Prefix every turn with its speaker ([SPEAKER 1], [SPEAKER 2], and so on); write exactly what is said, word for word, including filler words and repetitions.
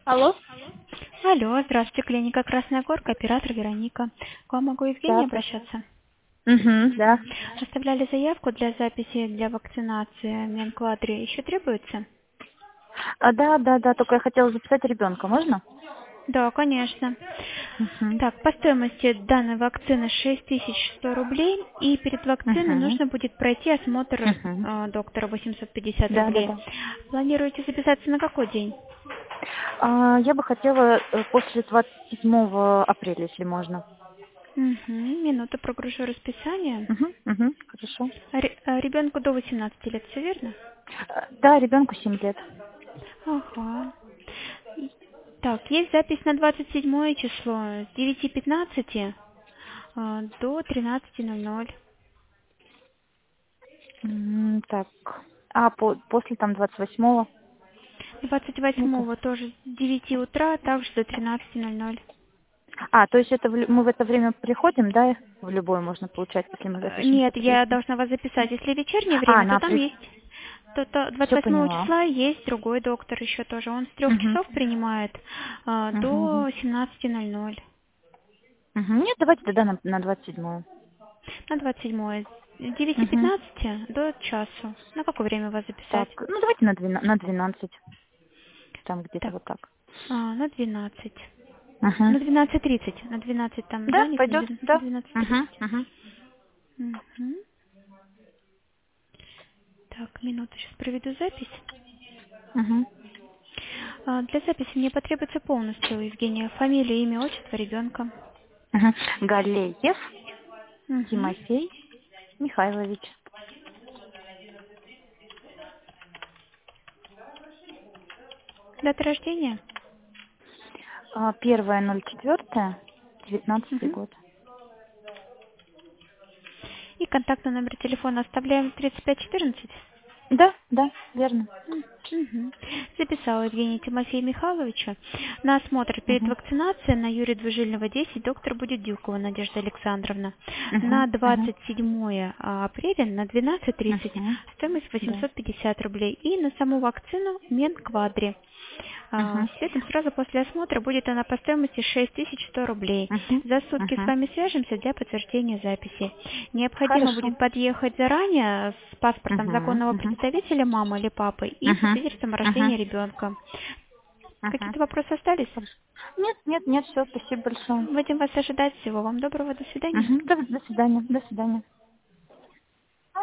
[SPEAKER 1] Алло?
[SPEAKER 2] Алло, здравствуйте, клиника Красная Горка, оператор Вероника. К вам могу
[SPEAKER 1] Да,
[SPEAKER 2] Евгения
[SPEAKER 1] да.
[SPEAKER 2] обращаться?
[SPEAKER 1] Угу, да.
[SPEAKER 2] Оставляли заявку для записи для вакцинации Менквадри. Еще требуется?
[SPEAKER 1] А, да, да, да, только я хотела записать ребенка, можно?
[SPEAKER 2] Да, конечно.
[SPEAKER 1] Угу.
[SPEAKER 2] Так, по стоимости данной вакцины шесть тысяч сто рублей, и перед вакциной
[SPEAKER 1] Угу.
[SPEAKER 2] нужно будет пройти осмотр
[SPEAKER 1] Угу.
[SPEAKER 2] э, доктора восемьсот пятьдесят
[SPEAKER 1] Да, да,
[SPEAKER 2] рублей.
[SPEAKER 1] да.
[SPEAKER 2] Планируете записаться на какой день?
[SPEAKER 1] А, я бы хотела э, после двадцать седьмого апреля, если можно.
[SPEAKER 2] Угу, минуту прогружу расписание.
[SPEAKER 1] Угу, угу, хорошо.
[SPEAKER 2] Ре- э, ребенку до восемнадцати лет, все верно?
[SPEAKER 1] А, Да, ребенку семь лет.
[SPEAKER 2] Ага. И- Так, есть запись на двадцать седьмое число с девяти пятнадцати а, до тринадцати ноль ноль.
[SPEAKER 1] М, Так. А по, после там двадцать восьмого?
[SPEAKER 2] двадцать
[SPEAKER 1] Не помню.
[SPEAKER 2] восьмого тоже с девяти утра, также до тринадцати ноль ноль.
[SPEAKER 1] А, то есть это в лю- мы в это время приходим, да? В любое можно получать, если мы
[SPEAKER 2] Э,
[SPEAKER 1] запишемся
[SPEAKER 2] Нет,
[SPEAKER 1] при...
[SPEAKER 2] я должна вас записать. Если вечернее
[SPEAKER 1] А,
[SPEAKER 2] время, то
[SPEAKER 1] на
[SPEAKER 2] там
[SPEAKER 1] при...
[SPEAKER 2] есть. То, то двадцать
[SPEAKER 1] Все
[SPEAKER 2] восьмого
[SPEAKER 1] поняла.
[SPEAKER 2] числа есть другой доктор еще тоже. Он с трех
[SPEAKER 1] Угу.
[SPEAKER 2] часов принимает а,
[SPEAKER 1] Угу.
[SPEAKER 2] до семнадцати ноль ноль.
[SPEAKER 1] Угу. Нет, давайте тогда на, на двадцать седьмое.
[SPEAKER 2] На двадцать седьмое. С девяти
[SPEAKER 1] Угу.
[SPEAKER 2] пятнадцати до часу. На какое время вас
[SPEAKER 1] Так,
[SPEAKER 2] записать?
[SPEAKER 1] ну давайте на двенадцать, на двенадцать. Там где-то
[SPEAKER 2] Так,
[SPEAKER 1] вот так.
[SPEAKER 2] а, на двенадцать.
[SPEAKER 1] Угу.
[SPEAKER 2] На двенадцать тридцать. На двенадцать там
[SPEAKER 1] Да,
[SPEAKER 2] занят, на
[SPEAKER 1] пойдет, да.
[SPEAKER 2] двенадцать
[SPEAKER 1] Угу.
[SPEAKER 2] тридцать.
[SPEAKER 1] Угу.
[SPEAKER 2] Мгм. Так, минуту, сейчас проведу запись.
[SPEAKER 1] Угу.
[SPEAKER 2] А, Для записи мне потребуется полностью, Евгения, фамилия, имя, отчество ребенка.
[SPEAKER 1] Угу. Галеев
[SPEAKER 2] Мгм.
[SPEAKER 1] Тимофей Михайлович.
[SPEAKER 2] Дата рождения.
[SPEAKER 1] А, Первое ноль четвертое, девятнадцатый
[SPEAKER 2] Мгм.
[SPEAKER 1] год.
[SPEAKER 2] И контактный номер телефона оставляем тридцать пять четырнадцать.
[SPEAKER 1] Да, да, верно.
[SPEAKER 2] М, мгм. Записала Евгения Тимофея Михайловича. На осмотр перед
[SPEAKER 1] Угу.
[SPEAKER 2] вакцинацией на Юрия Двужилова десять доктор будет Дюкова Надежда Александровна.
[SPEAKER 1] Угу.
[SPEAKER 2] На
[SPEAKER 1] Угу.
[SPEAKER 2] двадцать седьмое апреля на двенадцать тридцать
[SPEAKER 1] Угу.
[SPEAKER 2] стоимость
[SPEAKER 1] Да.
[SPEAKER 2] восемьсот пятьдесят рублей. И на саму вакцину Менквадри. А,
[SPEAKER 1] Угу.
[SPEAKER 2] Следом сразу после осмотра будет она по стоимости шесть тысяч сто рублей.
[SPEAKER 1] Угу.
[SPEAKER 2] За сутки с
[SPEAKER 1] Угу.
[SPEAKER 2] вами свяжемся для подтверждения записи. Необходимо
[SPEAKER 1] Хорошо.
[SPEAKER 2] будет подъехать заранее с паспортом
[SPEAKER 1] Угу.
[SPEAKER 2] законного
[SPEAKER 1] Угу.
[SPEAKER 2] представителя мамы или папы и со
[SPEAKER 1] Угу.
[SPEAKER 2] свидетельством о
[SPEAKER 1] Угу.
[SPEAKER 2] рождении ребенка.
[SPEAKER 1] Угу.
[SPEAKER 2] Какие-то вопросы остались?
[SPEAKER 1] Хорошо. Нет, нет, нет, все, спасибо большое.
[SPEAKER 2] Будем вас ожидать. Всего вам доброго. До свидания.
[SPEAKER 1] Угу. До, до свидания. До свидания.